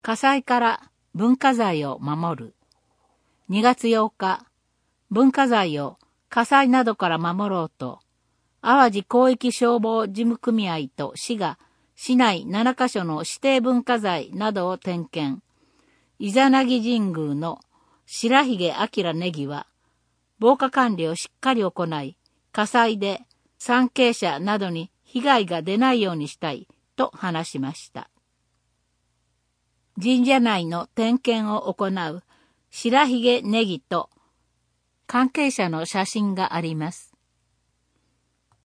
火災から文化財を守る。2月8日、文化財を火災などから守ろうと、淡路広域消防事務組合と市が市内7カ所の指定文化財などを点検。伊弉諾神宮の白髭明ネギは、防火管理をしっかり行い、火災で参詣者などに被害が出ないようにしたいと話しました。神社内の点検を行う白髭ネギと関係者の写真があります。